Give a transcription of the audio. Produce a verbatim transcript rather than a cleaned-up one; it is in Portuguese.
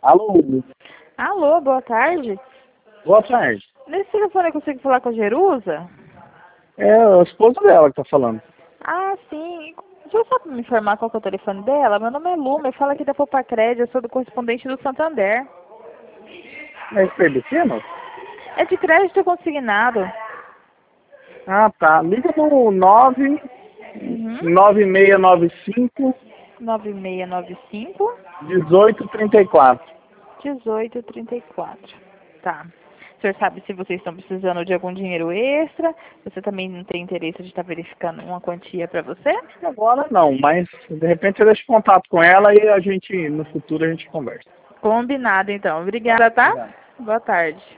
Alô? Alô, boa tarde. Boa tarde. Nesse telefone eu consigo falar com a Jerusa? É a esposa dela que tá falando. Ah, sim. Deixa eu só me informar qual que é o telefone dela. Meu nome é Luma, eu falo aqui da Popacred, eu sou do correspondente do Santander. É esse Perdicino? É de crédito consignado. Ah, tá. Liga no nove Uhum. nove seis nove cinco nove seis nove cinco, um oito três quatro. um oito três quatro. Tá. O senhor sabe se vocês estão precisando de algum dinheiro extra? Você também não tem interesse de estar verificando uma quantia para você? Agora não, mas de repente eu deixo contato com ela e a gente, no futuro, a gente conversa. Combinado, então. Obrigada, tá? Obrigado. Boa tarde.